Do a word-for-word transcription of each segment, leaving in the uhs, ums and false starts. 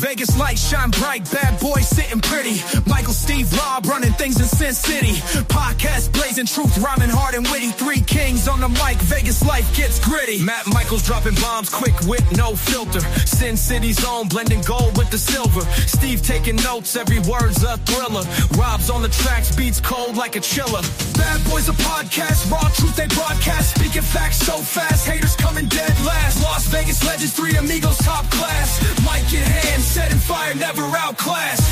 Vegas lights shine bright, bad boys sitting pretty. Michael, Steve, Rob running things in Sin City. Podcast blazing truth, rhyming hard and witty. Three kings on the mic, Vegas life gets gritty. Matt Michaels dropping bombs quick with no filter. Sin City's own, blending gold with the silver. Steve taking notes, every word's a thriller. Rob's on the tracks, beats cold like a chiller. Bad boys a podcast, raw truth they broadcast. Speaking facts so fast, haters coming dead last. Las Vegas legends, three amigos top class. Mic in hand, setting fire, never outclassed.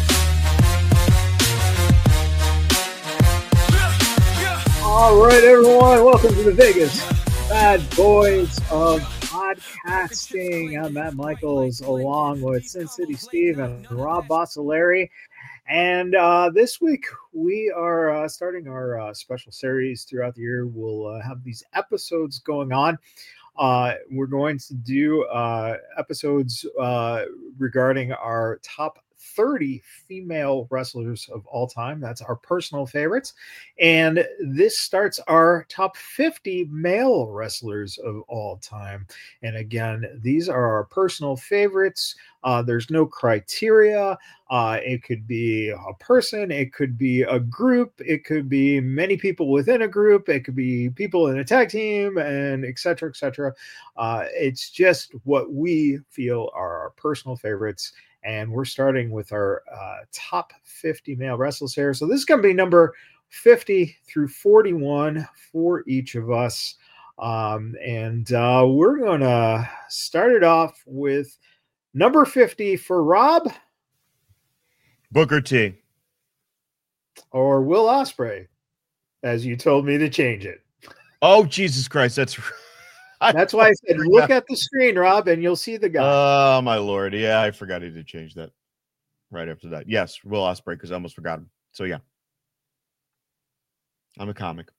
All right, everyone, welcome to the Vegas Bad Boys of Podcasting. I'm Matt Michaels, along with Sin City Steve and Rob Bossoleri. And uh, this week, we are uh, starting our uh, special series throughout the year. We'll uh, have these episodes going on. Uh, we're going to do uh, episodes uh, regarding our top thirty female wrestlers of all time. That's our personal favorites. And this starts our top fifty male wrestlers of all time. And again, these are our personal favorites. Uh, there's no criteria. Uh, it could be a person. It could be a group. It could be many people within a group. It could be people in a tag team, and et cetera, et cetera. Uh, it's just what we feel are our personal favorites. And we're starting with our uh, top fifty male wrestlers here. So this is going to be number fifty through forty-one for each of us. Um, and uh, we're going to start it off with number fifty for Rob. Booker T. Or Will Ospreay, as you told me to change it. Oh, Jesus Christ. That's That's why I said, look at the screen, Rob, and you'll see the guy. Oh, my Lord. Yeah, I forgot he did change that right after that. Yes, Will Ospreay, because I almost forgot him. So, yeah. I'm a comic.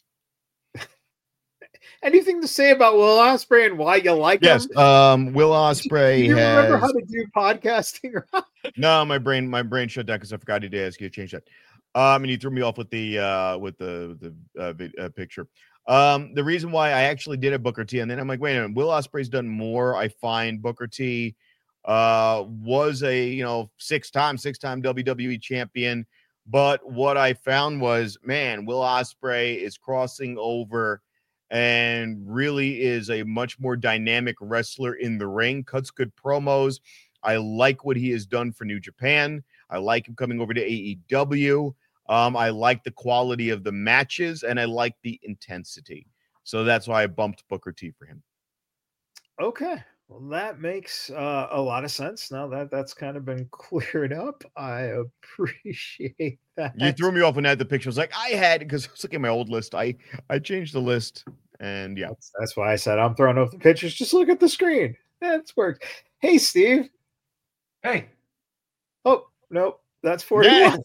Anything to say about Will Ospreay and why you like yes, him? Yes, um, Will Ospreay. Do you has... remember how to do podcasting? No, my brain, my brain shut down because I forgot he did ask you to change that. Um, and you threw me off with the uh, with the the uh, uh, picture. Um, the reason why I actually did a Booker T, and then I'm like, wait a minute, Will Ospreay's done more. I find Booker T uh, was a you know six time, six time W W E champion. But what I found was, man, Will Ospreay is crossing over and really is a much more dynamic wrestler in the ring, cuts good promos. I like what he has done for New Japan. I like him coming over to A E W. Um, I like the quality of the matches, and I like the intensity. So that's why I bumped Booker T for him. Okay. Well, that makes uh, a lot of sense. Now that that's kind of been cleared up, I appreciate that. You threw me off when I had the picture. I was like, I had, because I was looking at my old list. I, I changed the list, and yeah. That's, that's why I said I'm throwing off the pictures. Just look at the screen. That's worked. Hey, Steve. Hey. Oh, no, that's forty-one. Yeah.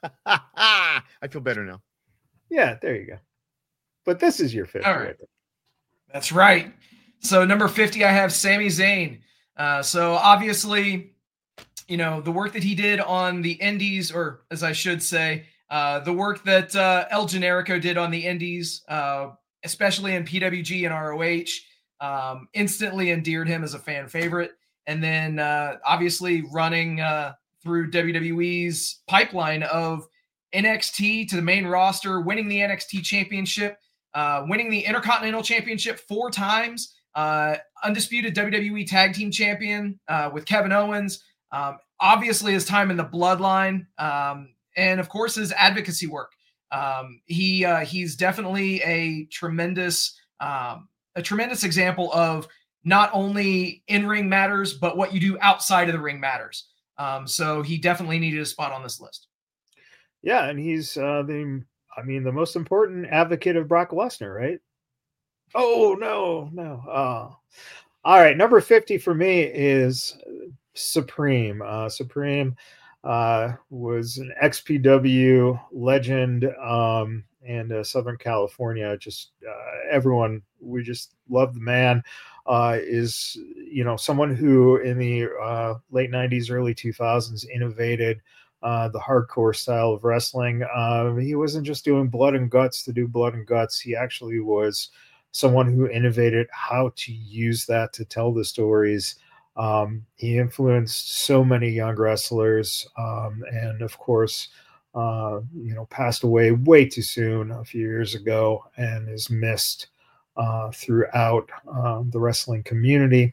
I feel better now. Yeah, there you go. But this is your fifty. All right. That's right. So number fifty, I have Sami Zayn. Uh, so obviously, you know, the work that he did on the Indies, or as I should say, uh, the work that uh, El Generico did on the Indies, uh, especially in P W G and R O H, um, instantly endeared him as a fan favorite. And then uh, obviously running uh, through W W E's pipeline of N X T to the main roster, winning the N X T championship, uh, winning the Intercontinental Championship four times, uh, undisputed W W E tag team champion uh, with Kevin Owens, um, obviously his time in the Bloodline, um, and of course his advocacy work. Um, he uh, he's definitely a tremendous um, a tremendous example of not only in-ring matters, but what you do outside of the ring matters. Um, so he definitely needed a spot on this list. Yeah, and he's uh, the, I mean, the most important advocate of Brock Lesnar, right? Oh, no, no. Uh, all right, number fifty for me is Supreme. Uh, Supreme uh, was an X P W legend um, and uh, Southern California. Just uh, everyone, we just love the man. Uh, is, you know, someone who in the uh, late nineties, early two thousands innovated uh, the hardcore style of wrestling. Uh, he wasn't just doing blood and guts to do blood and guts. He actually was someone who innovated how to use that to tell the stories Um, he influenced so many young wrestlers, um, and of course, uh, you know, passed away way too soon a few years ago, and is missed uh, throughout uh, the wrestling community.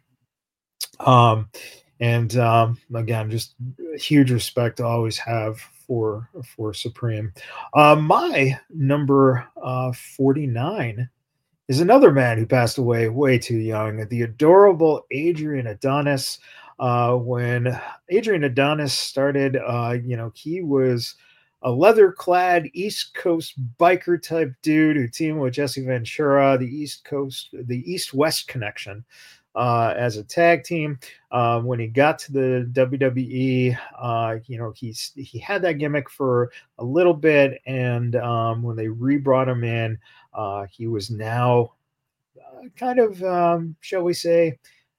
Um, and um, again, just huge respect to always have for for Supreme. Uh, my number uh, forty-nine is another man who passed away way too young, the adorable Adrian Adonis. Uh, when Adrian Adonis started, uh, you know, he was a leather-clad East Coast biker type dude who teamed with Jesse Ventura, the East Coast, the East-West connection, uh, as a tag team. Uh, when he got to the W W E, uh, you know, he's he had that gimmick for a little bit, and um, when they re-brought him in, uh, he was now uh, kind of, um, shall we say,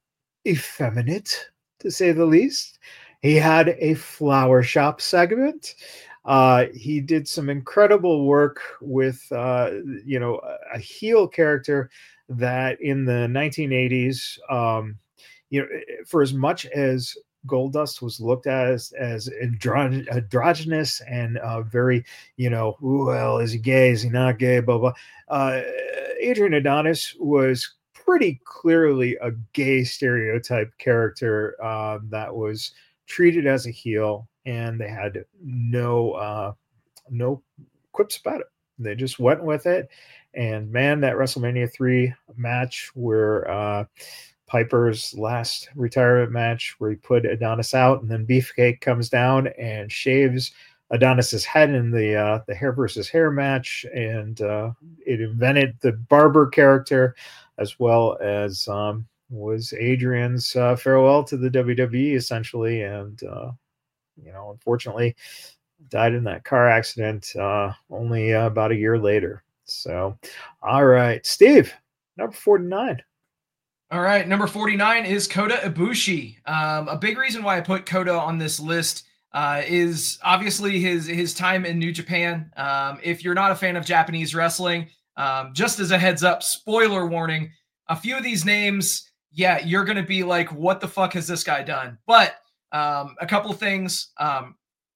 effeminate, to say the least. He had a flower shop segment. Uh, he did some incredible work with, uh, you know, a heel character that in the nineteen eighties, um, you know, for as much as Goldust was looked at as, as andro- androgynous and uh, very, you know, well, is he gay? Is he not gay? Blah, blah. Uh, Adrian Adonis was pretty clearly a gay stereotype character uh, that was treated as a heel, and they had no uh, no quips about it. They just went with it. And man, that WrestleMania three match where uh, Piper's last retirement match, where he put Adonis out, and then Beefcake comes down and shaves Adonis's head in the uh, the hair versus hair match, and uh, it invented the barber character, as well as um, was Adrian's uh, farewell to the W W E, essentially. And uh, you know, unfortunately, died in that car accident uh, only uh, about a year later. So, all right, Steve, number forty-nine. All right, number forty-nine is Kota Ibushi. Um, a big reason why I put Kota on this list uh, is obviously his his time in New Japan. Um, if you're not a fan of Japanese wrestling, um, just as a heads up, spoiler warning, a few of these names, yeah, you're going to be like, what the fuck has this guy done? But um, a couple things. Um,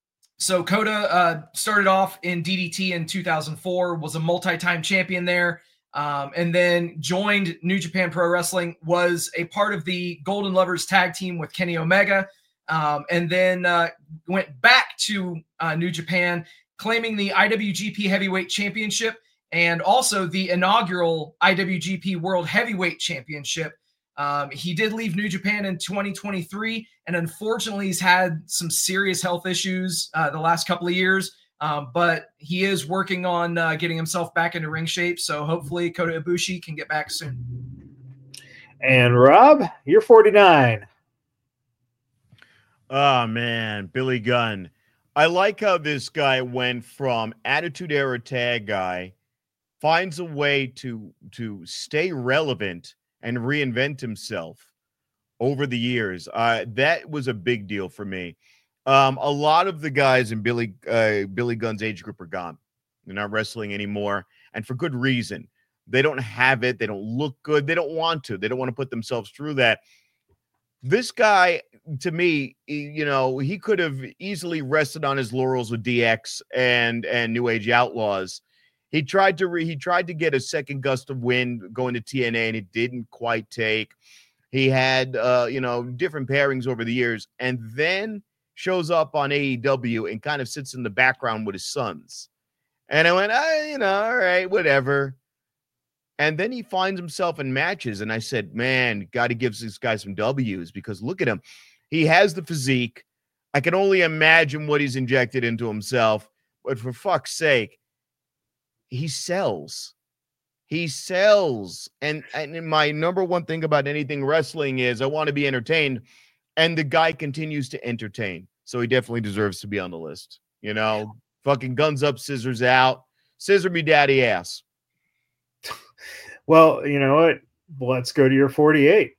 so Kota uh, started off in D D T in two thousand four, was a multi-time champion there. Um, and then joined New Japan Pro Wrestling, was a part of the Golden Lovers tag team with Kenny Omega, um, and then uh, went back to uh, New Japan, claiming the I W G P Heavyweight Championship and also the inaugural I W G P World Heavyweight Championship. Um, he did leave New Japan in twenty twenty-three, and unfortunately he's had some serious health issues uh, the last couple of years. Um, but he is working on uh, getting himself back into ring shape. So hopefully Kota Ibushi can get back soon. And Rob, you're forty-nine. Oh, man. Billy Gunn. I like how this guy went from Attitude Era tag guy, finds a way to, to stay relevant and reinvent himself over the years. Uh, that was a big deal for me. Um, a lot of the guys in Billy uh, Billy Gunn's age group are gone. They're not wrestling anymore, and for good reason. They don't have it. They don't look good. They don't want to. They don't want to put themselves through that. This guy, to me, you know, he could have easily rested on his laurels with D X and and New Age Outlaws. He tried to re, he tried to get a second gust of wind going to T N A, and it didn't quite take. He had uh, you know, different pairings over the years, and then shows up on A E W and kind of sits in the background with his sons. And I went, ah, you know, all right, whatever. And then he finds himself in matches. And I said, man, got to give this guy some W's, because look at him. He has the physique. I can only imagine what he's injected into himself. But for fuck's sake, he sells. He sells. And, and my number one thing about anything wrestling is I want to be entertained. And the guy continues to entertain. So he definitely deserves to be on the list. You know, fucking guns up, scissors out. Scissor me daddy ass. Well, you know what? Let's go to your forty-eight.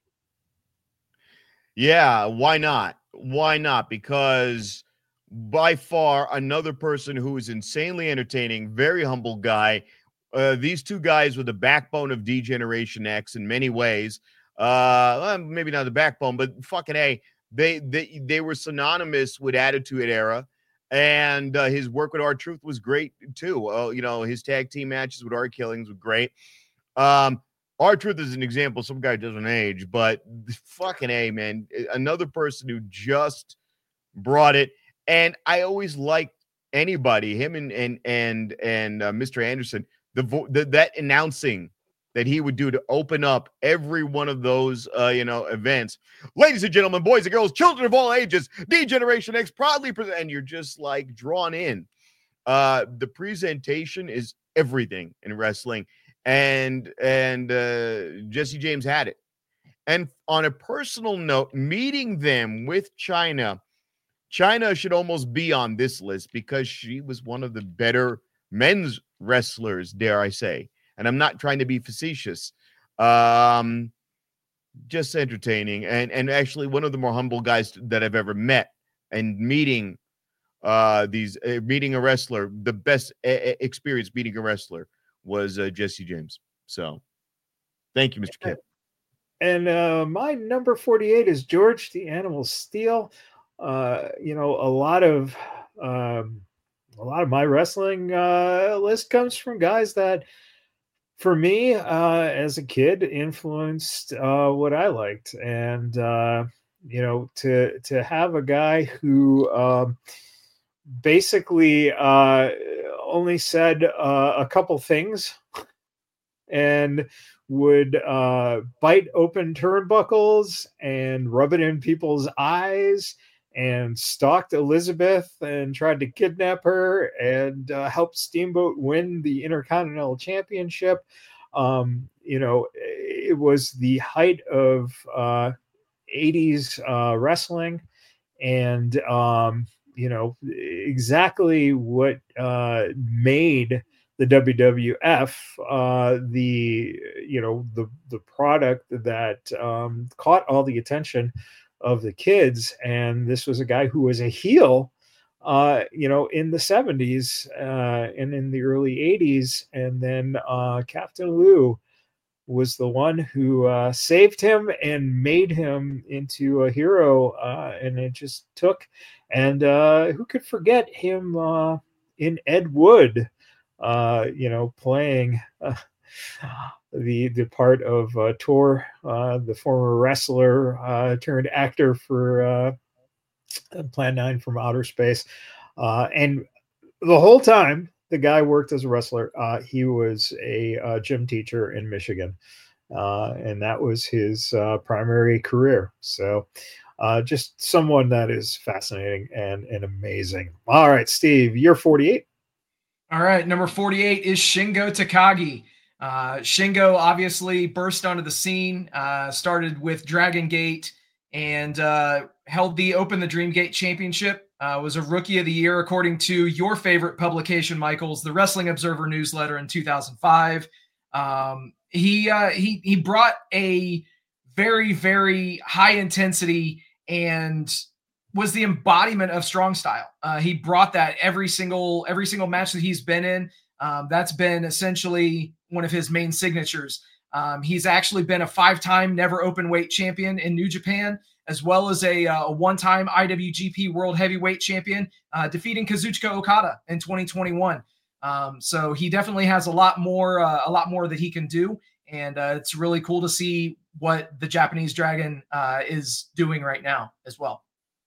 Yeah, why not? Why not? Because by far another person who is insanely entertaining, very humble guy. Uh, these two guys were the backbone of D-Generation X in many ways. Uh, well, maybe not the backbone, but fucking A, they they they were synonymous with Attitude Era, and uh, his work with R-Truth was great too. Uh, you know, his tag team matches with R-Killings were great. Um, R-Truth is an example. Some guy doesn't age, but fucking A, man, another person who just brought it. And I always liked anybody, him and and and and uh, Mister Anderson, the, vo- the that announcing that he would do to open up every one of those, uh, you know, events. Ladies and gentlemen, boys and girls, children of all ages, D-Generation X proudly present, and you're just like drawn in. Uh, the presentation is everything in wrestling, and and uh, Jesse James had it. And on a personal note, meeting them with Chyna, Chyna should almost be on this list because she was one of the better men's wrestlers, dare I say. And I'm not trying to be facetious. Um, just entertaining. And, and actually one of the more humble guys that I've ever met. And meeting uh, these, uh, meeting a wrestler, the best uh, experience meeting a wrestler was uh, Jesse James. So thank you, Mister Kip. And uh, my number forty-eight is George the Animal Steel. Uh, you know, a lot of um, a lot of my wrestling uh, list comes from guys that, for me, uh, as a kid, influenced uh, what I liked. And, uh, you know, to to have a guy who um, basically uh, only said uh, a couple things and would uh, bite open turnbuckles and rub it in people's eyes and stalked Elizabeth and tried to kidnap her and uh, helped Steamboat win the Intercontinental Championship. Um, you know, it was the height of uh, eighties uh, wrestling, and, um, you know, exactly what uh, made the W W F uh, the, you know, the, the product that um, caught all the attention of the kids. And this was a guy who was a heel, uh, you know, in the seventies uh, and in the early eighties. And then uh, Captain Lou was the one who uh, saved him and made him into a hero. Uh, and it just took, and uh, who could forget him uh, in Ed Wood, uh, you know, playing uh, the the part of uh, Tor, uh, the former wrestler uh, turned actor for uh, Plan nine from Outer Space. Uh, and the whole time the guy worked as a wrestler, uh, he was a uh, gym teacher in Michigan. Uh, and that was his uh, primary career. So uh, just someone that is fascinating and, and amazing. All right, Steve, you're forty-eight. All right, number forty-eight is Shingo Takagi. Uh, Shingo obviously burst onto the scene, uh, started with Dragon Gate, and uh, held the Open the Dream Gate Championship. Uh, was a Rookie of the Year according to your favorite publication, Michaels, the Wrestling Observer newsletter in two thousand five. Um, he uh, he he brought a very very high intensity and was the embodiment of strong style. Uh, he brought that every single every single match that he's been in. Um, that's been essentially one of his main signatures. Um, he's actually been a five-time never open weight champion in New Japan, as well as a, uh, a one-time I W G P World Heavyweight Champion, uh, defeating Kazuchika Okada in twenty twenty-one. Um, so he definitely has a lot more, uh, a lot more that he can do, and uh, it's really cool to see what the Japanese Dragon uh, is doing right now as well.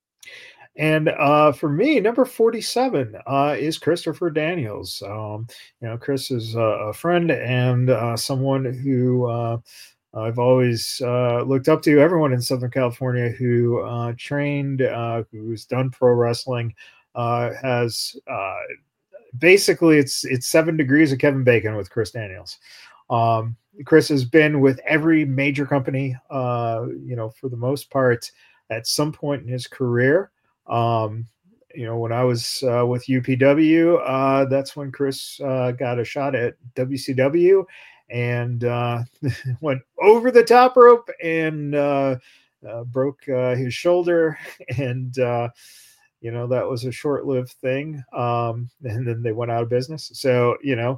And uh, for me, number forty-seven uh, is Christopher Daniels. Um, you know, Chris is a friend and uh, someone who uh, I've always uh, looked up to. Everyone in Southern California who uh, trained, uh, who's done pro wrestling, uh, has uh, basically it's it's seven degrees of Kevin Bacon with Chris Daniels. Um, Chris has been with every major company, uh, you know, for the most part, at some point in his career. Um, you know, when I was uh, with U P W, uh, that's when Chris uh, got a shot at W C W and uh, went over the top rope and uh, uh, broke uh, his shoulder. And, uh, you know, that was a short-lived thing. Um, and then they went out of business. So, you know,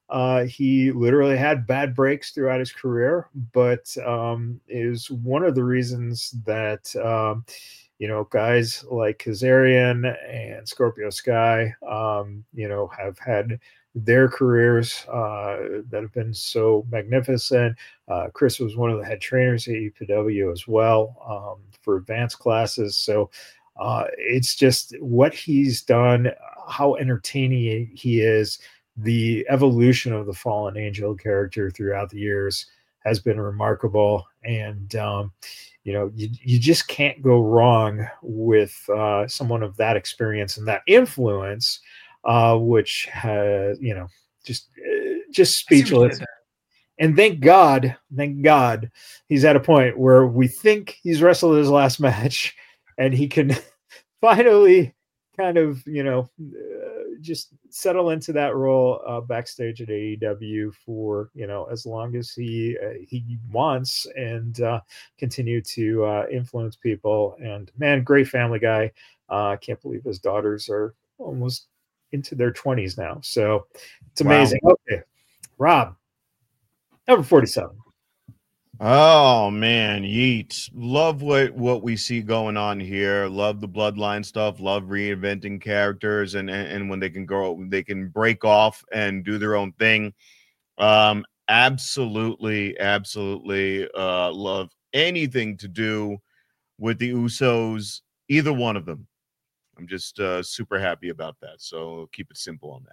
Uh, he literally had bad breaks throughout his career, but um, is one of the reasons that um, you know guys like Kazarian and Scorpio Sky, um, you know, have had their careers uh, that have been so magnificent. Uh, Chris was one of the head trainers at U P W as well um, for advanced classes, so. Uh, it's just what he's done, how entertaining he is. The evolution of the Fallen Angel character throughout the years has been remarkable. And, um, you know, you, you just can't go wrong with uh, someone of that experience and that influence, uh, which has, you know, just, uh, just speechless. And thank God, thank God he's at a point where we think he's wrestled his last match and he can finally kind of, you know, uh, just settle into that role uh, backstage at A E W for, you know, as long as he uh, he wants and uh, continue to uh, influence people. And man, great family guy. I uh, can't believe his daughters are almost into their twenties now. So it's amazing. Wow. Okay, Rob, number forty-seven. Oh man, Yeats. Love what what we see going on here. Love the bloodline stuff. Love reinventing characters and and, and when they can go, they can break off and do their own thing. Um, absolutely, absolutely. Uh, love anything to do with the Usos. Either one of them. I'm just uh, super happy about that. So keep it simple on that.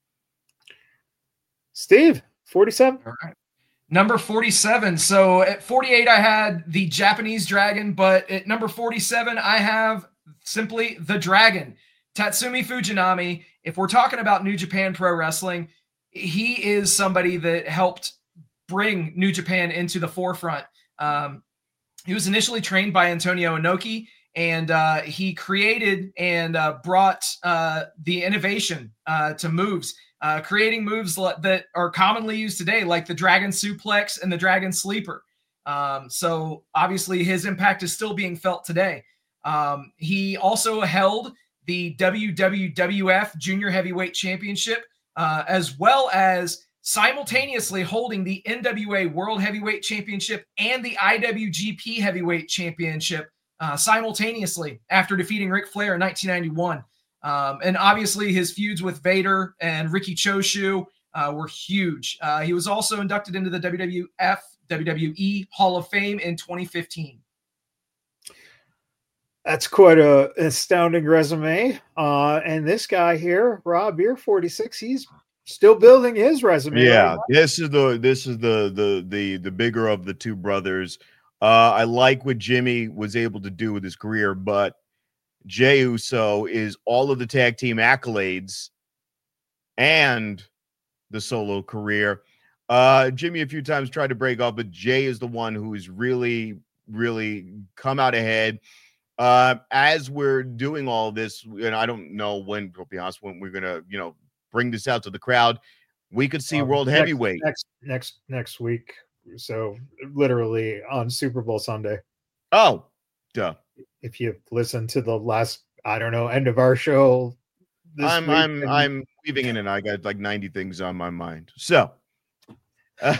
Steve, forty-seven. All right. Number forty-seven. So at forty-eight, I had the Japanese Dragon, but at number forty-seven, I have simply the Dragon, Tatsumi Fujinami. If we're talking about New Japan Pro Wrestling, he is somebody that helped bring New Japan into the forefront. Um, he was initially trained by Antonio Inoki, and uh, he created and uh, brought uh, the innovation uh, to moves. Uh, creating moves that are commonly used today, like the Dragon Suplex and the Dragon Sleeper. Um, so obviously his impact is still being felt today. Um, he also held the W W F Junior Heavyweight Championship, uh, as well as simultaneously holding the N W A World Heavyweight Championship and the I W G P Heavyweight Championship uh, simultaneously after defeating Ric Flair in nineteen ninety-one. Um, and obviously his feuds with Vader and Riki Choshu uh, were huge. Uh, he was also inducted into the W W F, W W E Hall of Fame in twenty fifteen. That's quite a astounding resume. Uh, and this guy here, Rob, you're forty-six. He's still building his resume. Yeah, right? this is the this is the the the the bigger of the two brothers. Uh, I like what Jimmy was able to do with his career, but Jey Uso is all of the tag team accolades and the solo career. Uh, Jimmy a few times tried to break off, but Jey is the one who has really, really come out ahead. Uh, as we're doing all this, and I don't know when, to be honest, when we're gonna, you know, bring this out to the crowd, we could see um, World next, Heavyweight next next next week. So literally on Super Bowl Sunday. Oh, duh. If you listen to the last, I don't know, end of our show, this I'm week, I'm and... I'm weaving in and I got like ninety things on my mind. So, uh,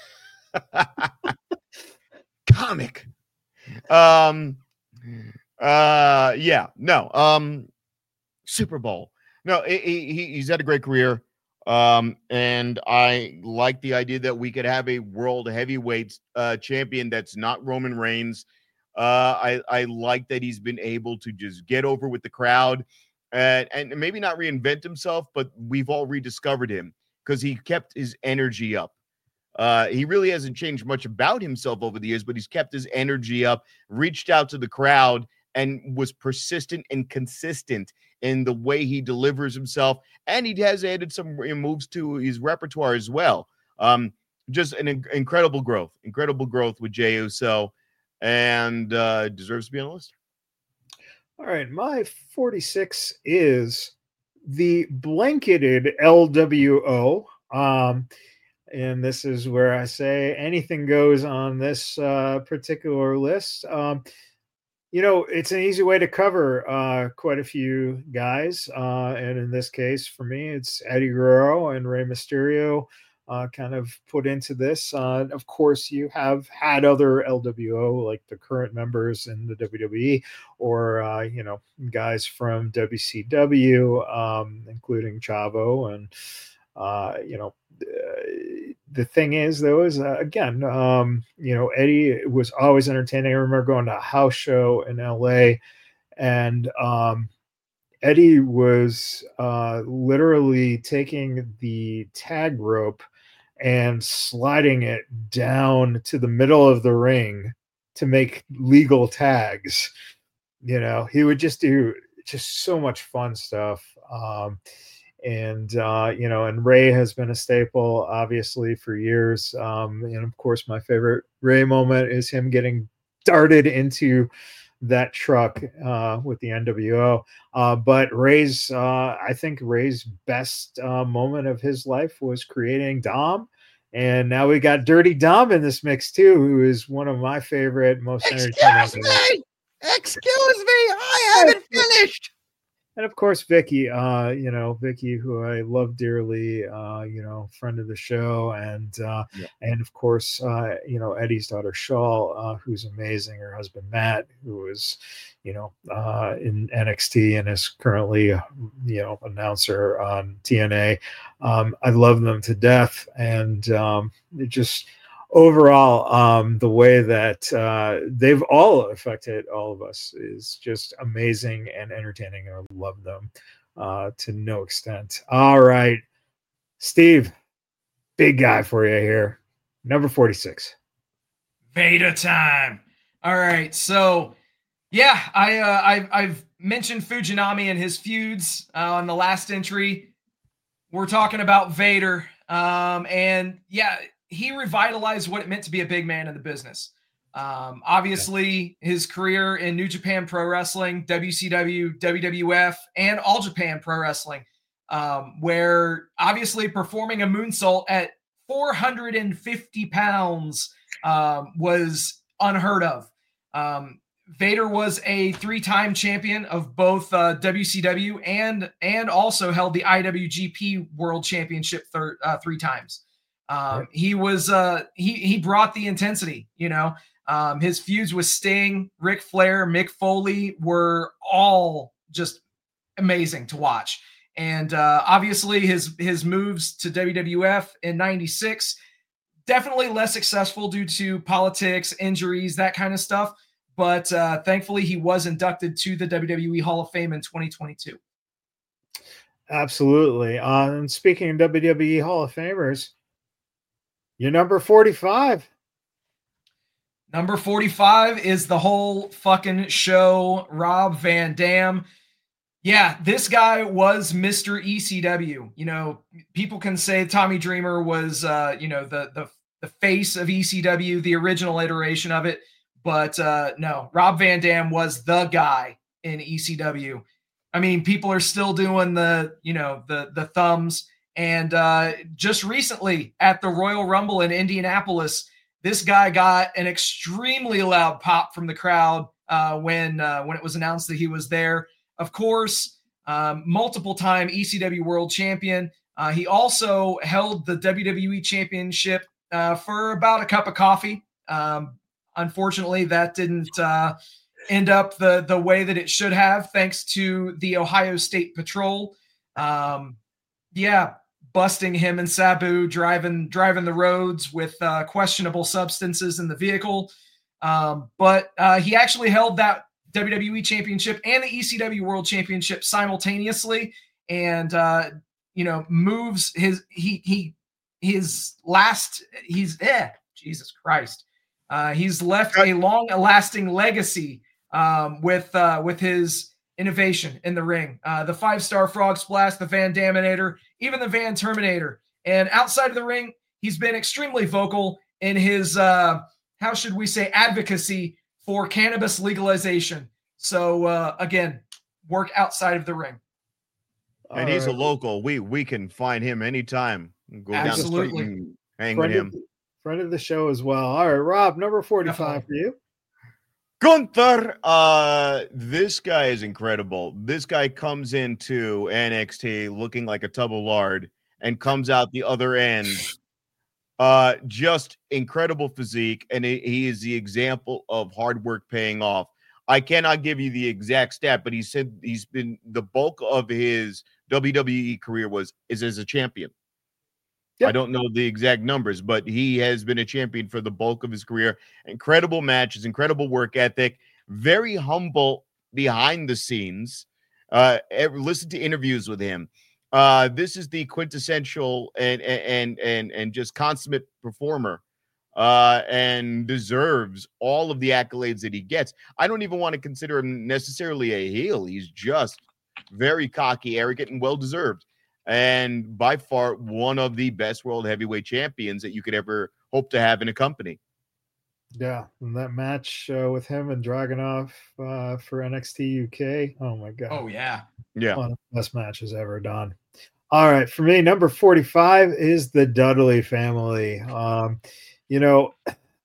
comic. Um. Uh. Yeah. No. Um. Super Bowl. No. He, he he's had a great career. Um. And I like the idea that we could have a world heavyweight uh, champion that's not Roman Reigns. Uh, I, I like that he's been able to just get over with the crowd and, and maybe not reinvent himself, but we've all rediscovered him because he kept his energy up. Uh, he really hasn't changed much about himself over the years, but he's kept his energy up, reached out to the crowd, and was persistent and consistent in the way he delivers himself. And he has added some moves to his repertoire as well. Um, just an in- incredible growth, incredible growth with Jey Uso. And uh, deserves to be on the list. All right, my forty-six is the blanketed L W O. Um, and this is where I say anything goes on this uh, particular list. Um, you know, it's an easy way to cover uh, quite a few guys. Uh, and in this case, for me, it's Eddie Guerrero and Rey Mysterio uh, kind of put into this. Uh, of course, you have had other L W O, like the current members in the W W E, or, uh, you know, guys from W C W, um, including Chavo. And, uh, you know, uh, the thing is, though, is uh, again, um, you know, Eddie was always entertaining. I remember going to a house show in L A, and um, Eddie was uh, literally taking the tag rope and sliding it down to the middle of the ring to make legal tags. You know, he would just do just so much fun stuff. Um, And, uh, you know, and Ray has been a staple, obviously, for years. Um, and, of course, my favorite Ray moment is him getting darted into that truck uh, with the N W O. Uh, but Ray's, uh, I think Ray's best uh, moment of his life was creating Dom. And now we got Dirty Dom in this mix, too, who is one of my favorite, most entertaining. Excuse me! Excuse me! I haven't finished! And of course, Vicky, uh, you know, Vicky, who I love dearly, uh, you know, friend of the show. And, uh, yeah. and of course, uh, you know, Eddie's daughter, Shaw, uh, who's amazing. Her husband, Matt, who is, you know, uh, in N X T and is currently, you know, announcer on T N A. Um, I love them to death. And um, it just, overall, um, the way that uh, they've all affected all of us is just amazing and entertaining. I love them uh, to no extent. All right, Steve, big guy for you here. Number forty-six. Vader time. All right, so yeah, I uh, I've, I've mentioned Fujinami and his feuds uh, on the last entry. We're talking about Vader, um, and yeah. He revitalized what it meant to be a big man in the business. Um, obviously, yeah. his career in New Japan Pro Wrestling, W C W, W W F, and All Japan Pro Wrestling, um, where obviously performing a moonsault at four hundred fifty pounds um, was unheard of. Um, Vader was a three-time champion of both uh, W C W and and also held the I W G P World Championship thir- uh, three times. Um, he was, uh, he, he brought the intensity, you know, um, his feuds with Sting, Ric Flair, Mick Foley were all just amazing to watch. And, uh, obviously his, his moves to W W F in ninety-six, definitely less successful due to politics, injuries, that kind of stuff. But, uh, thankfully he was inducted to the W W E Hall of Fame in twenty twenty-two. Absolutely. Uh, and speaking of W W E Hall of Famers, your number forty-five. Number forty-five is the whole fucking show, Rob Van Dam. Yeah, this guy was Mister E C W. You know, people can say Tommy Dreamer was, uh, you know, the, the, the face of E C W, the original iteration of it. But uh, no, Rob Van Dam was the guy in E C W. I mean, people are still doing the, you know, the, the thumbs. And uh, just recently at the Royal Rumble in Indianapolis, this guy got an extremely loud pop from the crowd uh, when uh, when it was announced that he was there. Of course, um, multiple-time E C W World Champion. Uh, he also held the W W E Championship uh, for about a cup of coffee. Um, unfortunately, that didn't uh, end up the, the way that it should have, thanks to the Ohio State Patrol. Um, yeah. busting him and Sabu driving driving the roads with uh, questionable substances in the vehicle. Um, but uh, he actually held that W W E Championship and the E C W World Championship simultaneously, and uh, you know moves his he he his last he's eh, Jesus Christ uh, he's left a long lasting legacy um, with uh, with his innovation in the ring, uh, the five-star frog splash, the Van Daminator, even the Van Terminator. And outside of the ring, he's been extremely vocal in his, uh, how should we say, advocacy for cannabis legalization. So uh, again, work outside of the ring. And he's a local. We we can find him anytime. Go Absolutely. down the street and hang friend with him. Of, friend of the show as well. All right, Rob, number forty-five Definitely. For you. Gunther, uh, this guy is incredible. This guy comes into N X T looking like a tub of lard and comes out the other end. Uh, just incredible physique, and he, he is the example of hard work paying off. I cannot give you the exact stat, but he said he's been the bulk of his W W E career was is as a champion. Yep. I don't know the exact numbers, but he has been a champion for the bulk of his career. Incredible matches, incredible work ethic, very humble behind the scenes. Uh, listen to interviews with him. Uh, this is the quintessential and and and and just consummate performer, uh, and deserves all of the accolades that he gets. I don't even want to consider him necessarily a heel. He's just very cocky, arrogant, and well-deserved. And by far one of the best world heavyweight champions that you could ever hope to have in a company. Yeah, and that match uh, with him and Dragunov uh, for N X T U K. Oh my god. Oh yeah, yeah, one of the best matches ever done. All right, for me, number forty-five is the Dudley family. Um, you know,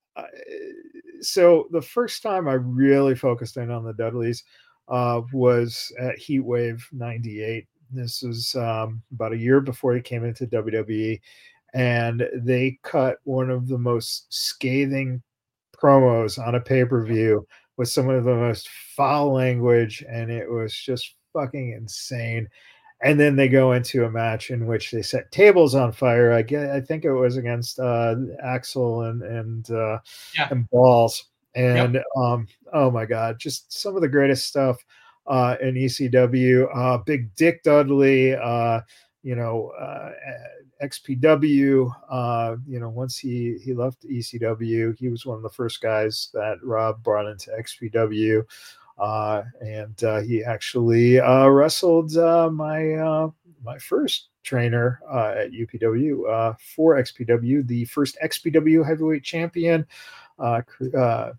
so the first time I really focused in on the Dudleys uh, was at Heatwave ninety-eight. This was um, about a year before he came into W W E, and they cut one of the most scathing promos on a pay-per-view with some of the most foul language, and it was just fucking insane. And then they go into a match in which they set tables on fire. I get, I think it was against uh, Axel and and uh, yeah. and Balls. And yep. um, oh my god, just some of the greatest stuff. Uh, in E C W, uh, Big Dick Dudley, uh, you know, uh, X P W, uh, you know, once he, he left E C W, he was one of the first guys that Rob brought into X P W. Uh, and uh, he actually uh, wrestled uh, my uh, my first trainer uh, at U P W uh, for X P W, the first X P W heavyweight champion, uh, uh, uh,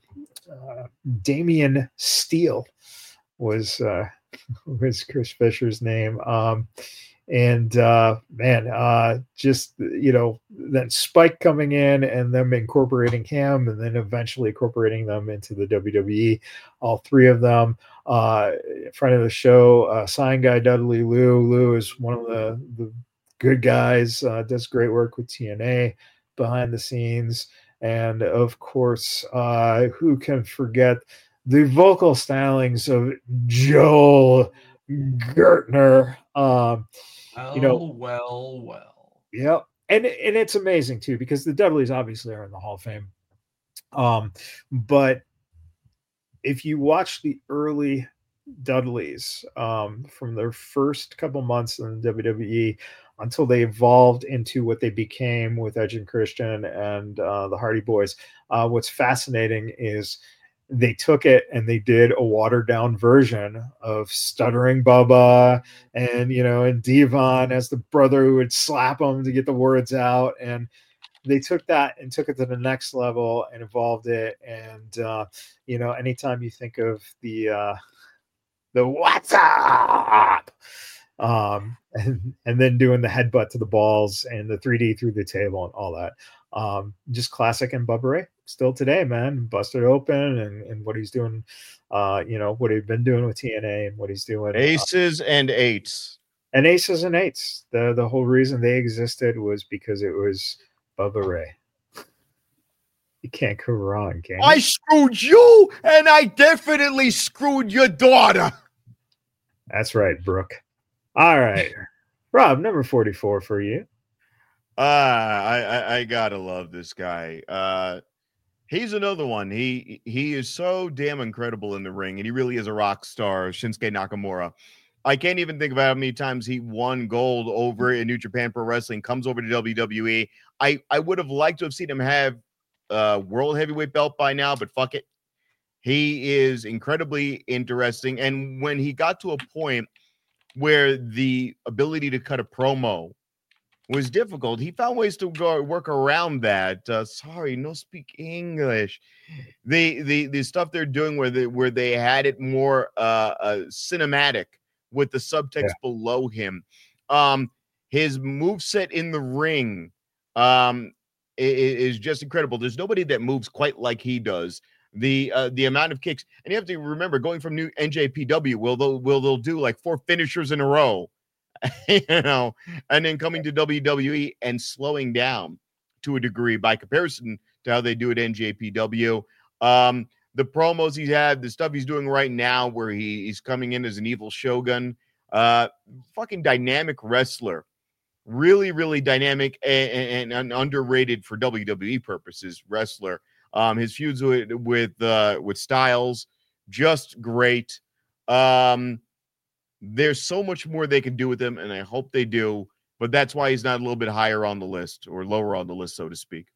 Damian Steele. was uh was Chris Fisher's name. Um and uh man uh just you know then Spike coming in and them incorporating him and then eventually incorporating them into the W W E, all three of them. Uh in front of the show, uh sign guy Dudley Lou. Lou is one of the the good guys, uh does great work with T N A behind the scenes. And of course, uh who can forget the vocal stylings of Joel Gertner. Um, well, you know, well, well. Yep. And, and it's amazing, too, because the Dudleys obviously are in the Hall of Fame. Um, but if you watch the early Dudleys um, from their first couple months in the W W E until they evolved into what they became with Edge and Christian and uh, the Hardy Boys, uh, what's fascinating is they took it and they did a watered down version of Stuttering Bubba and, you know, and Devon as the brother who would slap him to get the words out. And they took that and took it to the next level and evolved it. And, uh, you know, anytime you think of the, uh, the what's up, um, and, and then doing the headbutt to the balls and the three D through the table and all that, um, just classic. And Bubba Ray still today, man, busted open and, and what he's doing, uh, you know, what he's been doing with T N A and what he's doing. Aces uh, and eights. And aces and eights. The the whole reason they existed was because it was Bubba Ray. You can't go wrong, can you? I screwed you, and I definitely screwed your daughter. That's right, Brooke. All right. Rob, number forty-four for you. Uh, I, I, I gotta love this guy. Uh, he's another one. He he is so damn incredible in the ring, and he really is a rock star, Shinsuke Nakamura. I can't even think of how many times he won gold over in New Japan Pro Wrestling, comes over to W W E. I, I would have liked to have seen him have a world heavyweight belt by now, but fuck it. He is incredibly interesting. And when he got to a point where the ability to cut a promo was difficult, he found ways to go work around that. Uh, sorry, no speak English. The the the stuff they're doing where they where they had it more uh, uh cinematic with the subtext yeah. below him. Um, his moveset in the ring um is, is just incredible. There's nobody that moves quite like he does. the uh, the amount of kicks, and you have to remember going from new N J P W, will they'll will they'll do like four finishers in a row, you know, and then coming to W W E and slowing down to a degree by comparison to how they do at N J P W. Um, the promos he's had, the stuff he's doing right now, where he, he's coming in as an evil shogun, uh, fucking dynamic wrestler, really, really dynamic and, and, and underrated for W W E purposes wrestler. Um, his feuds with with uh, with Styles, just great. Um, there's so much more they can do with him, and I hope they do. But that's why he's not a little bit higher on the list or lower on the list, so to speak.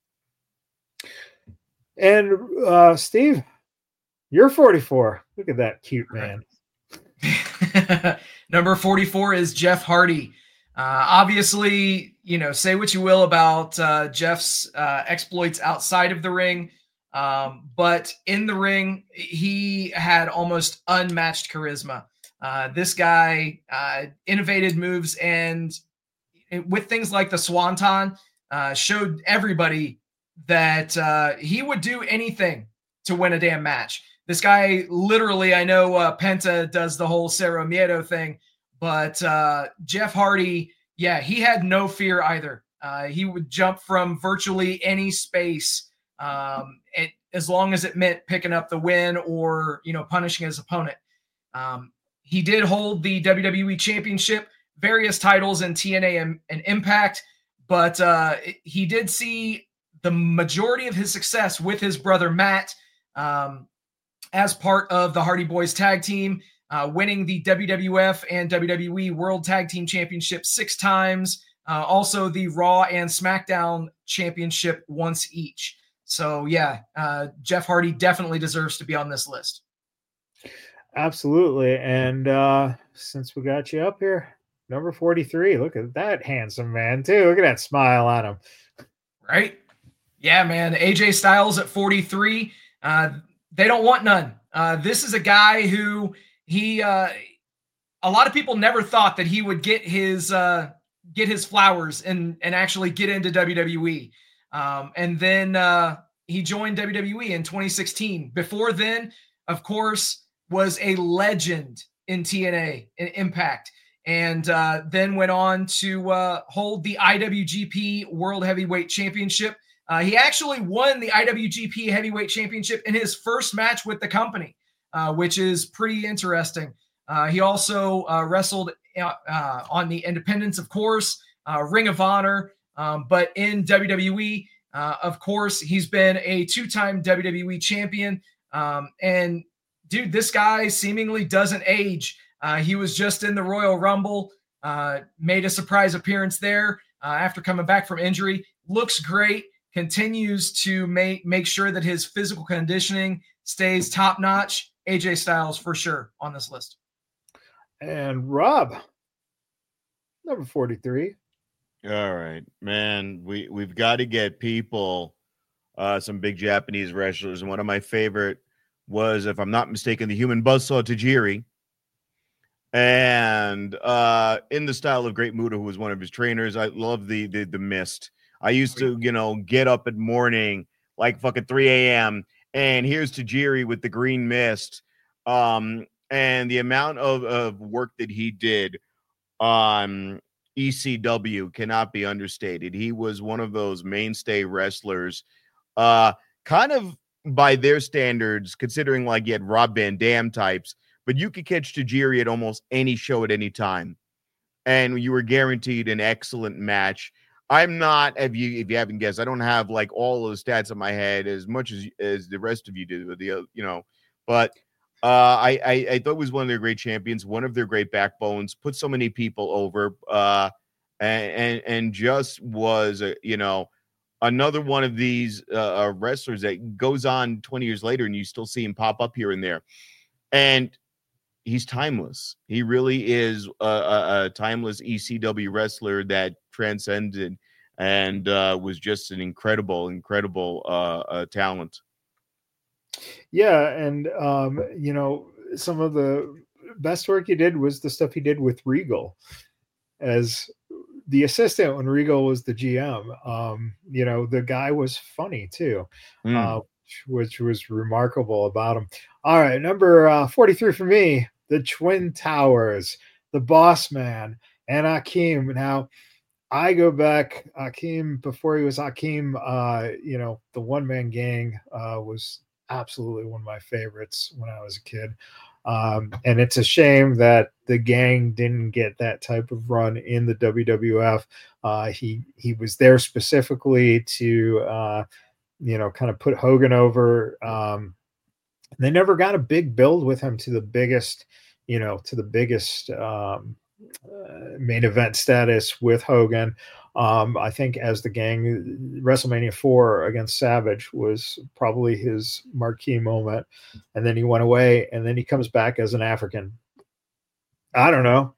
And uh, Steve, you're forty-four. Look at that cute man. Number forty-four is Jeff Hardy. Uh, obviously, you know, say what you will about uh, Jeff's uh, exploits outside of the ring. Um, but in the ring, he had almost unmatched charisma. Uh, this guy uh, innovated moves, and with things like the Swanton, uh, showed everybody that uh, he would do anything to win a damn match. This guy, literally, I know uh, Penta does the whole Cero Miedo thing, but uh, Jeff Hardy, yeah, he had no fear either. Uh, he would jump from virtually any space, um, it, as long as it meant picking up the win or, you know, punishing his opponent. Um, he did hold the W W E Championship, various titles in T N A and, and Impact, but uh, he did see the majority of his success with his brother Matt um, as part of the Hardy Boys tag team, uh, winning the W W F and W W E World Tag Team Championship six times, uh, also the Raw and SmackDown Championship once each. So, yeah, uh, Jeff Hardy definitely deserves to be on this list. Absolutely. And uh, since we got you up here, number forty-three, look at that handsome man, too. Look at that smile on him. Right? Yeah, man. A J Styles at forty-three. Uh, they don't want none. Uh, this is a guy who he, uh, a lot of people never thought that he would get his, uh, get his flowers and, and actually get into W W E. Um, and then uh, he joined W W E in twenty sixteen. Before then, of course, was a legend in T N A, in Impact, and uh, then went on to uh, hold the I W G P World Heavyweight Championship. Uh, he actually won the I W G P Heavyweight Championship in his first match with the company, uh, which is pretty interesting. Uh, he also uh, wrestled uh, on the Independents, of course, uh, Ring of Honor, um, but in W W E, uh, of course, he's been a two-time W W E champion. Um, and dude, this guy seemingly doesn't age. Uh, he was just in the Royal Rumble, uh, made a surprise appearance there uh, after coming back from injury. Looks great, continues to make, make sure that his physical conditioning stays top-notch. A J Styles for sure on this list. And Rob, number forty-three. All right, man, we, we've got to get people, uh, some big Japanese wrestlers. And one of my favorite was, if I'm not mistaken, the Human Buzzsaw Tajiri. And uh, in the style of Great Muta, who was one of his trainers, I love the, the the Mist. I used to, you know, get up at morning, like fucking three a.m., and here's Tajiri with the green mist. Um, and the amount of, of work that he did on E C W cannot be understated. He was one of those mainstay wrestlers, uh, kind of by their standards, considering like you had Rob Van Dam types, but you could catch Tajiri at almost any show at any time, and you were guaranteed an excellent match. I'm not, if you if you haven't guessed, I don't have like all of the stats in my head as much as as the rest of you do. The you know, but uh, I, I I thought it was one of their great champions, one of their great backbones. Put so many people over, uh, and and, and just was a, you know, another one of these uh, wrestlers that goes on twenty years later, and you still see him pop up here and there, and he's timeless. He really is a, a, a timeless E C W wrestler that transcended and uh, was just an incredible, incredible uh, uh, talent. Yeah, and um, you know, some of the best work he did was the stuff he did with Regal as the assistant when Regal was the G M. Um, you know, the guy was funny too. Mm. Uh, which which was remarkable about him. All right, number uh, forty-three for me, the Twin Towers, the Boss Man, and Akeem. Now, I go back, Akeem, before he was Akeem, uh, you know, the One Man Gang uh, was absolutely one of my favorites when I was a kid. Um, and it's a shame that the gang didn't get that type of run in the W W F. Uh, he he was there specifically to, uh, you know, kind of put Hogan over. Um, they never got a big build with him to the biggest, you know, to the biggest um, uh, main event status with Hogan. Um, I think as the gang, WrestleMania four against Savage was probably his marquee moment. And then he went away, and then he comes back as an African. I don't know.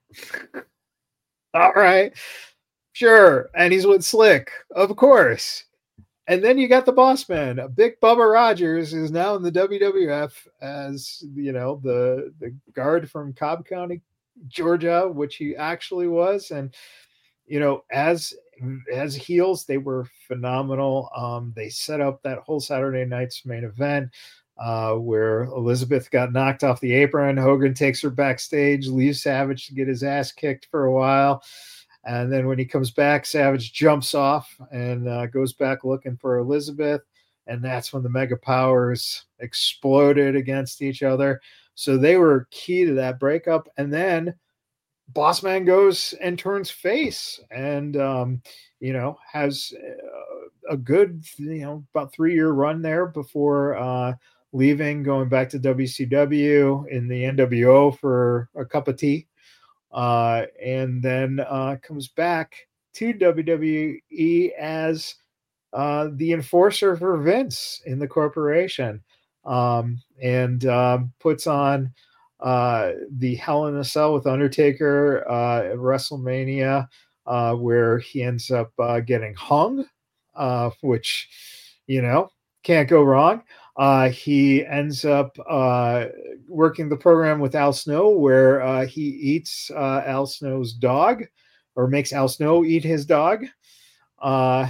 All right. Sure. And he's with Slick, of course. And then you got the Boss Man. Big Bubba Rogers is now in the W W F as, you know, the, the guard from Cobb County, Georgia, which he actually was. And, you know, as as heels, they were phenomenal. Um, they set up that whole Saturday night's main event uh, where Elizabeth got knocked off the apron. Hogan takes her backstage, leaves Savage to get his ass kicked for a while. And then when he comes back, Savage jumps off and uh, goes back looking for Elizabeth. And that's when the Mega Powers exploded against each other. So they were key to that breakup. And then Boss Man goes and turns face and, um, you know, has a good, you know, about three year run there before uh, leaving, going back to W C W in the N W O for a cup of tea. Uh, and then uh, comes back to W W E as uh, the enforcer for Vince in the corporation, um, and um, puts on uh, the Hell in a Cell with Undertaker uh, at WrestleMania, uh, where he ends up uh, getting hung, uh, which, you know, can't go wrong. Uh, he ends up uh, working the program with Al Snow, where uh, he eats uh, Al Snow's dog, or makes Al Snow eat his dog. Uh,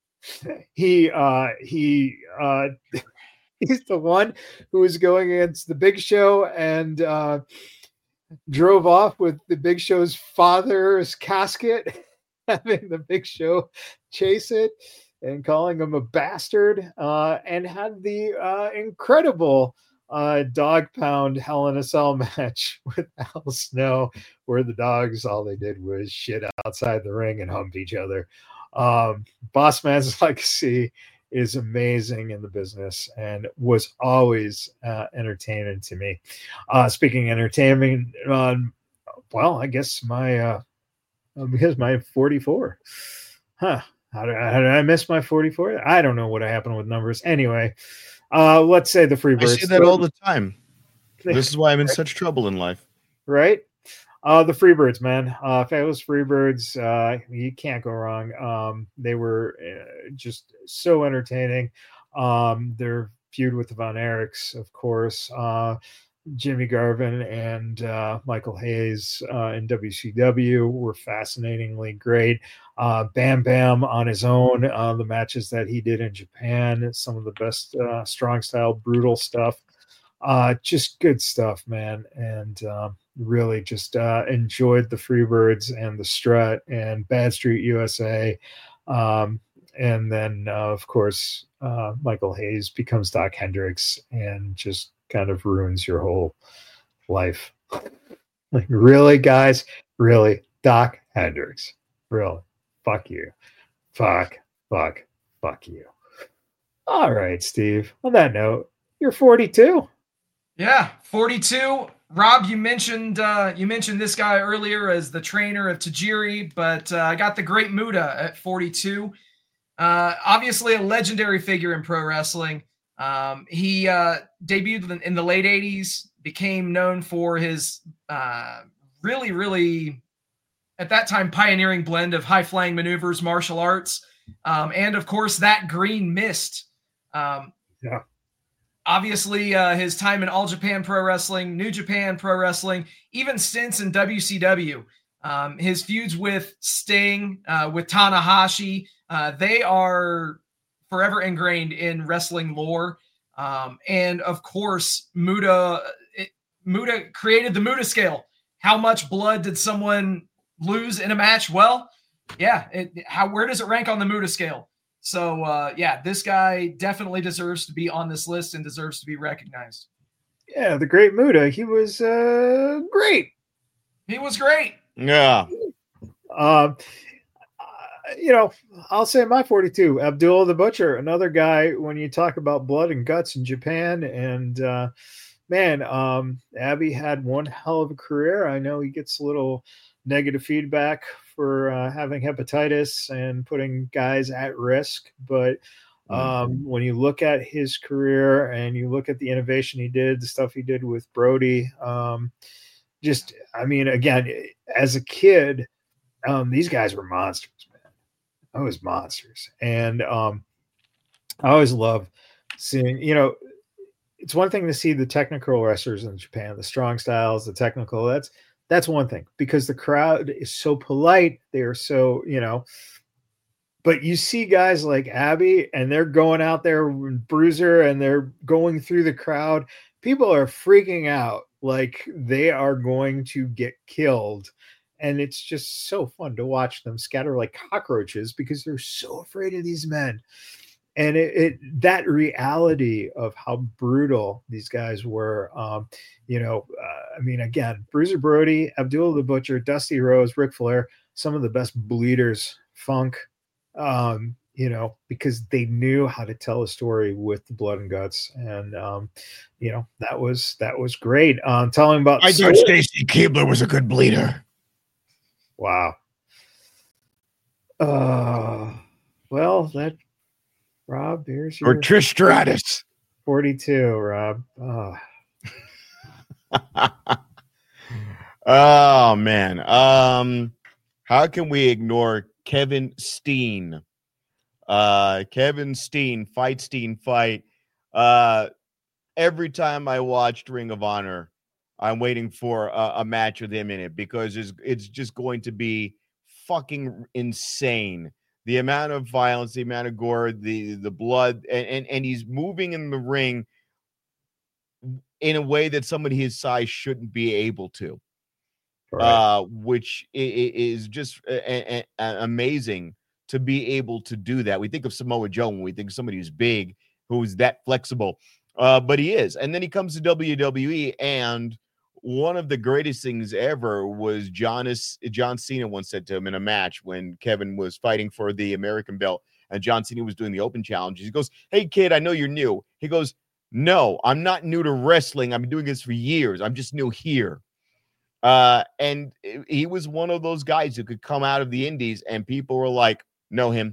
he uh, he uh, he's the one who was going against the Big Show and uh, drove off with the Big Show's father's casket, having the Big Show chase it and calling him a bastard, uh, and had the uh, incredible uh, dog pound Hell in a Cell match with Al Snow, where the dogs, all they did was shit outside the ring and hump each other. Um, Boss Man's legacy is amazing in the business and was always uh, entertaining to me. Uh, speaking entertainment, um, well, I guess my, uh, because my forty-four, huh? How did, I, how did I miss my forty-four? I don't know what happened with numbers. Anyway, uh, let's say the Freebirds. I say that all the time. This is why I'm in such trouble in life. Right? Uh, the Freebirds, man. Uh, Fabulous Freebirds. Uh, you can't go wrong. Um, they were uh, just so entertaining. Um, their feud with the Von Erichs, of course. Uh, Jimmy Garvin and uh, Michael Hayes uh, in W C W were fascinatingly great. Uh, Bam Bam on his own, uh, the matches that he did in Japan, some of the best uh, strong style, brutal stuff. Uh, just good stuff, man. And uh, really just uh, enjoyed the Freebirds and the Strut and Bad Street U S A. Um, and then, uh, of course, uh, Michael Hayes becomes Doc Hendricks and just kind of ruins your whole life. Like, really, guys? Really? Doc Hendricks? Really? Fuck you. Fuck, fuck, fuck you. All right, Steve. On that note, you're forty-two. Yeah, forty-two. Rob, you mentioned uh, you mentioned this guy earlier as the trainer of Tajiri, but uh, I got the Great Muta at forty-two. Uh, obviously, a legendary figure in pro wrestling. Um, he uh, debuted in the late eighties, became known for his uh, really, really, at that time, pioneering blend of high-flying maneuvers, martial arts, um, and, of course, that green mist. Um, yeah. Obviously, uh, his time in All Japan Pro Wrestling, New Japan Pro Wrestling, even stints in W C W. Um, his feuds with Sting, uh, with Tanahashi, uh, they are forever ingrained in wrestling lore. Um, and of course, Muta, it, Muta created the Muta scale. How much blood did someone lose in a match? Well, yeah. It, how, where does it rank on the Muta scale? So uh, yeah, this guy definitely deserves to be on this list and deserves to be recognized. Yeah. The great Muta. He was uh, great. He was great. Yeah. Um, you know, I'll say my forty-two, Abdullah the Butcher, another guy when you talk about blood and guts in Japan. And uh, man, um, Abby had one hell of a career. I know he gets a little negative feedback for uh, having hepatitis and putting guys at risk. But um, mm-hmm. when you look at his career and you look at the innovation he did, the stuff he did with Brody, um, just, I mean, again, as a kid, um, these guys were monsters. I was monsters. And um, I always love seeing, you know, it's one thing to see the technical wrestlers in Japan, the strong styles, the technical, that's, that's one thing because the crowd is so polite. They're so, you know, but you see guys like Abby and they're going out there with Bruiser and they're going through the crowd. People are freaking out like they are going to get killed. And it's just so fun to watch them scatter like cockroaches because they're so afraid of these men. And it, it that reality of how brutal these guys were, um, you know, uh, I mean, again, Bruiser Brody, Abdullah the Butcher, Dusty Rhodes, Ric Flair, some of the best bleeders, Funk, um, you know, because they knew how to tell a story with the blood and guts. And, um, you know, that was that was great. Um, telling about I thought Stacy Keibler was a good bleeder. Wow. Uh, well, that Rob, here's your or Trish Stratus. forty-two, Rob. Oh. Oh man. Um, how can we ignore Kevin Steen? Uh, Kevin Steen, fight Steen, fight. Uh, every time I watched Ring of Honor, I'm waiting for a, a match with him in it because it's, it's just going to be fucking insane. The amount of violence, the amount of gore, the the blood, and, and, and he's moving in the ring in a way that somebody his size shouldn't be able to, right. uh, which is just a, a, a amazing to be able to do that. We think of Samoa Joe when we think of somebody who's big, who's that flexible, uh, but he is. And then he comes to W W E and one of the greatest things ever was John, John Cena once said to him in a match when Kevin was fighting for the American belt and John Cena was doing the open challenge. He goes, "Hey, kid, I know you're new." He goes, "No, I'm not new to wrestling. I've been doing this for years. I'm just new here." Uh, and he was one of those guys who could come out of the indies and people were like, "Know him.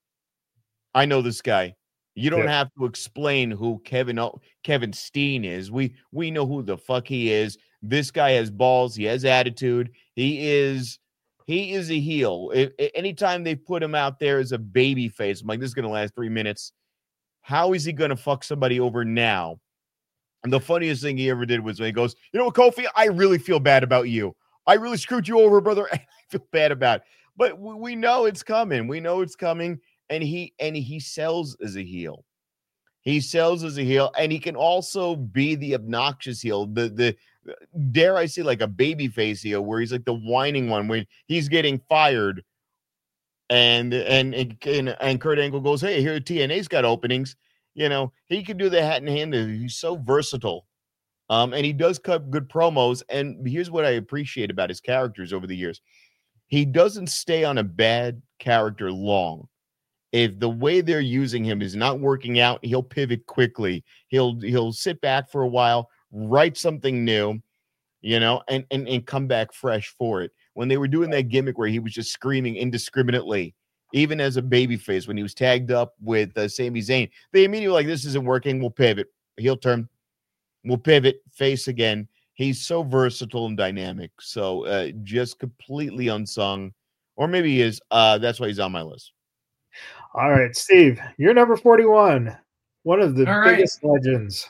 I know this guy. You don't yeah. have to explain who Kevin Kevin Steen is. We we know who the fuck he is. This guy has balls. He has attitude. He is he is a heel. If, anytime they put him out there as a baby face, I'm like, this is going to last three minutes. How is he going to fuck somebody over now?" And the funniest thing he ever did was when he goes, "You know what, Kofi? I really feel bad about you. I really screwed you over, brother. I feel bad about it." But we know it's coming. We know it's coming. And he and he sells as a heel. He sells as a heel, and he can also be the obnoxious heel, the the dare I say like a baby face heel, where he's like the whining one when he's getting fired, and and and, and Kurt Angle goes, "Hey, here T N A's got openings." You know, he can do the hat in hand. He's so versatile, um, and he does cut good promos. And here's what I appreciate about his characters over the years: he doesn't stay on a bad character long. If the way they're using him is not working out, he'll pivot quickly. He'll he'll sit back for a while, write something new, you know, and, and, and come back fresh for it. When they were doing that gimmick where he was just screaming indiscriminately, even as a babyface, when he was tagged up with uh, Sami Zayn, they immediately were like, "This isn't working. We'll pivot. Heel turn. We'll pivot. Face again." He's so versatile and dynamic. So uh, just completely unsung. Or maybe he is. Uh, that's why he's on my list. All right, Steve, you're number forty-one, one of the All biggest right. legends.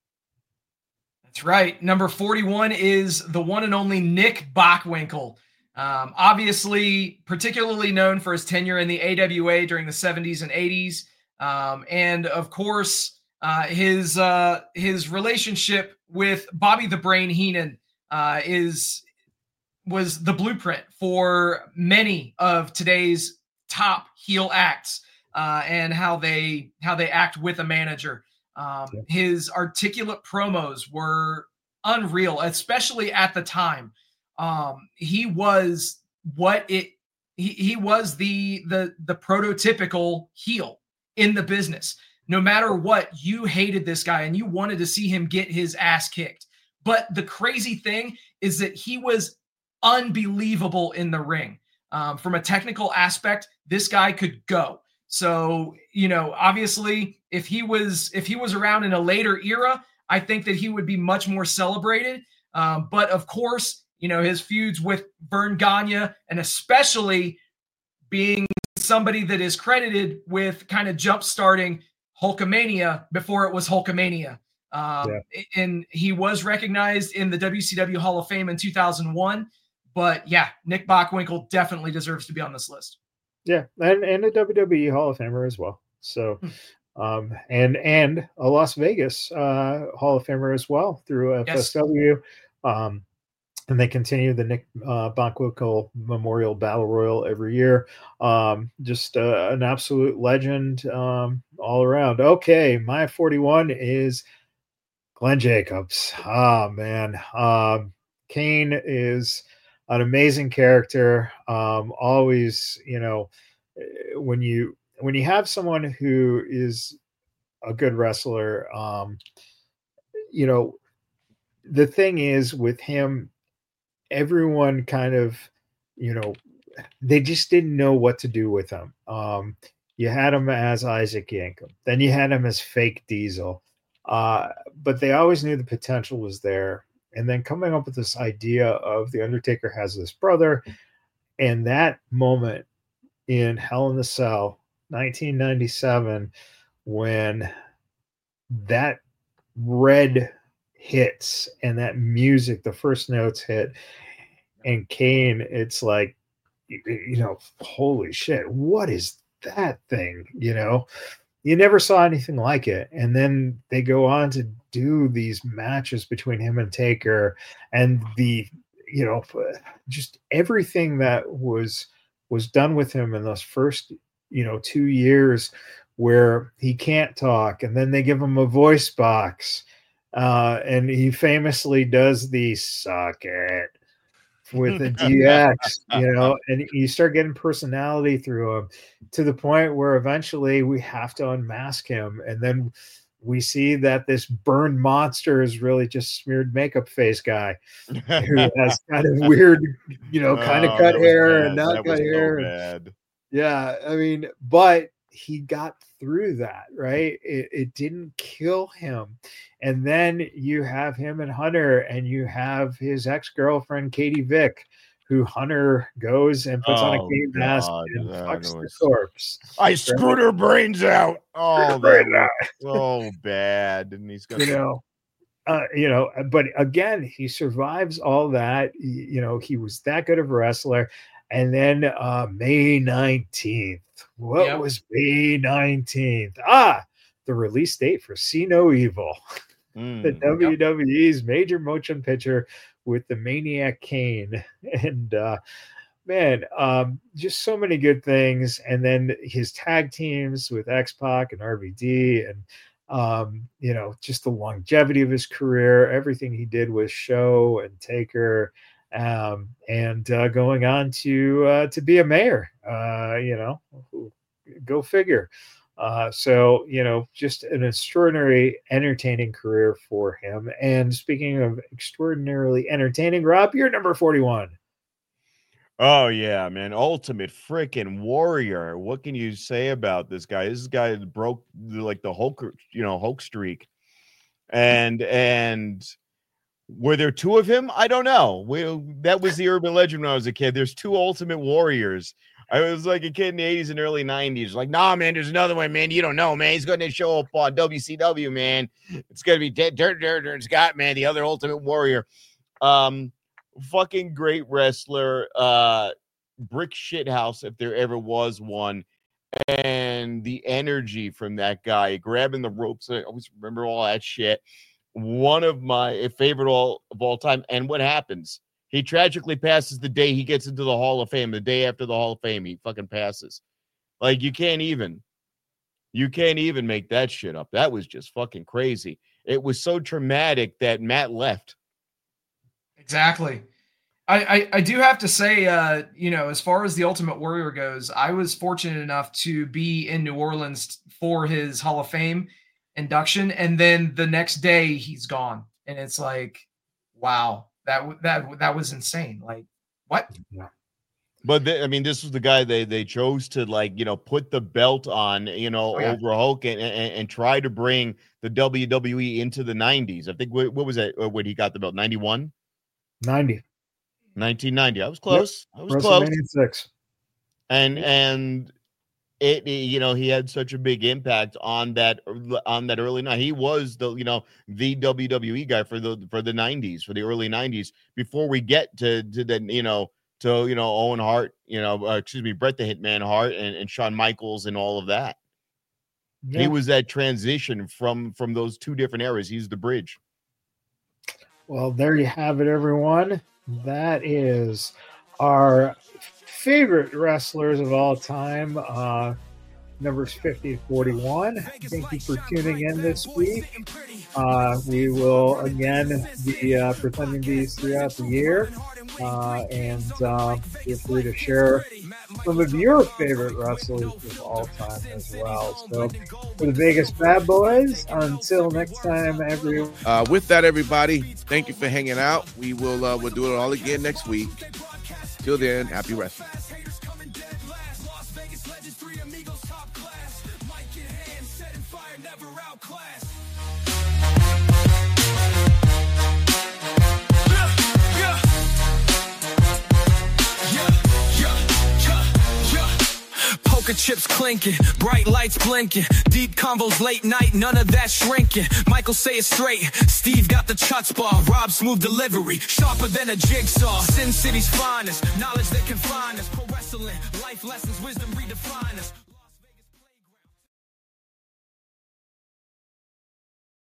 That's right. Number forty-one is the one and only Nick Bockwinkel. Um, obviously, particularly known for his tenure in the A W A during the seventies and eighties. Um, and, of course, Uh, his uh, his relationship with Bobby the Brain Heenan uh, is was the blueprint for many of today's top heel acts uh, and how they how they act with a manager. Um, yeah. His articulate promos were unreal, especially at the time. Um, he was what it he, he was the the the prototypical heel in the business. No matter what, you hated this guy and you wanted to see him get his ass kicked. But the crazy thing is that he was unbelievable in the ring. Um, from a technical aspect, this guy could go. So, you know, obviously, if he was if he was around in a later era, I think that he would be much more celebrated. Um, but of course, you know, his feuds with Verne Gagne, and especially being somebody that is credited with kind of jump starting Hulkamania before it was Hulkamania. Um, yeah. And he was recognized in the W C W Hall of Fame in two thousand one. But yeah, Nick Bockwinkel definitely deserves to be on this list. Yeah, and, and a W W E Hall of Famer as well. So, um, and and a Las Vegas uh, Hall of Famer as well through F S W. Yes. Um, and they continue the Nick uh, Bockwinkel Memorial Battle Royal every year. Um, just uh, an absolute legend um, all around. Okay, my forty-one is Glenn Jacobs. Ah, man. Um, Kane is an amazing character. Um, always, you know, when you when you have someone who is a good wrestler, um, you know, the thing is with him, everyone kind of, you know, they just didn't know what to do with him. Um, you had him as Isaac Yankem, then you had him as Fake Diesel, uh, but they always knew the potential was there. And then coming up with this idea of The Undertaker has this brother, and that moment in Hell in a Cell, nineteen ninety-seven, when that red hits and that music, the first notes hit, and Kane, it's like, you know, holy shit, what is that thing? You know, you never saw anything like it. And then they go on to do these matches between him and Taker, and the, you know, just everything that was was done with him in those first, you know, two years where he can't talk, and then they give him a voice box. Uh, and he famously does the suck it with the D X, you know, and you start getting personality through him to the point where eventually we have to unmask him. And then we see that this burned monster is really just smeared makeup face guy who has kind of weird, you know, kind of oh, cut hair bad. and not that cut hair. So and, yeah. I mean, but he got through that, right? It, it didn't kill him. And then you have him and Hunter, and you have his ex-girlfriend, Katie Vick, who Hunter goes and puts oh, on a Kane mask and fucks the corpse. I right? screwed her brains out. Oh, that was so bad. And he's gonna, you know, uh, you know, but again, he survives all that. You know, he was that good of a wrestler. And then uh, May nineteenth. What yep. was May nineteenth? Ah, the release date for See No Evil, mm, the W W E's yep. major motion picture with the Maniac Kane. And uh, man, um, just so many good things. And then his tag teams with X-Pac and R V D, and um, you know, just the longevity of his career, everything he did with Show and Taker. Um, and uh, going on to uh, to be a mayor, uh, you know, go figure. Uh, so, you know, just an extraordinary, entertaining career for him. And speaking of extraordinarily entertaining, Rob, you're number forty-one. Oh, yeah, man. Ultimate freaking warrior. What can you say about this guy? This guy broke like the Hulk, you know, Hulk streak. And, and, were there two of him? I don't know. We, that was the urban legend when I was a kid. There's two Ultimate Warriors. I was like a kid in the eighties and early nineties. Like, nah, man, there's another one, man. You don't know, man. He's going to show up on W C W, man. It's going to be Dirt, Dirt, Dirt Scott, man, the other Ultimate Warrior. Um, fucking great wrestler. Uh, brick shithouse, if there ever was one. and the energy from that guy grabbing the ropes. I always remember all that shit. One of my favorite all of all time. And what happens? He tragically passes the day he gets into the Hall of Fame. The day after the Hall of Fame, he fucking passes. Like, you can't even, you can't even make that shit up. That was just fucking crazy. It was so traumatic that Matt left. Exactly. I, I, I do have to say, uh, you know, as far as the Ultimate Warrior goes, I was fortunate enough to be in New Orleans for his Hall of Fame induction, and then the next day he's gone, and it's like, wow, that that that was insane. Like, what? Yeah. But they, I mean, this was the guy they they chose to, like, you know, put the belt on, you know, Oh, yeah. over Hulk and, and and try to bring the W W E into the nineties. I think what, what was that when he got the belt? ninety-one ninety. nineteen ninety. I was close. Yep. I was close. WrestleMania six. And and it, you know, he had such a big impact on that on that early night. He was the, you know, the W W E guy for the for the nineties, for the early nineties. Before we get to to the, you know, to you know Owen Hart, you know, uh, excuse me, Bret the Hitman Hart, and, and Shawn Michaels and all of that. Yeah. He was that transition from from those two different eras. He's the bridge. Well, there you have it, everyone. That is our favorite wrestlers of all time, uh, numbers fifty to forty-one. Thank you for tuning in this week. Uh, we will, again, be uh, presenting these throughout the year. Uh, and uh, feel free to share some of your favorite wrestlers of all time as well. So, for the Vegas Bad Boys, until next time, everyone. Uh, with that, everybody, thank you for hanging out. We will uh, we'll do it all again next week. Till then, happy wrestling. Poker chips clinking, bright lights blinking, deep convos late night, none of that shrinking. Michael say it straight, Steve got the chutzpah, Rob smooth delivery, sharper than a jigsaw. Sin City's finest, knowledge that can find us. Pro wrestling, life lessons, wisdom redefined.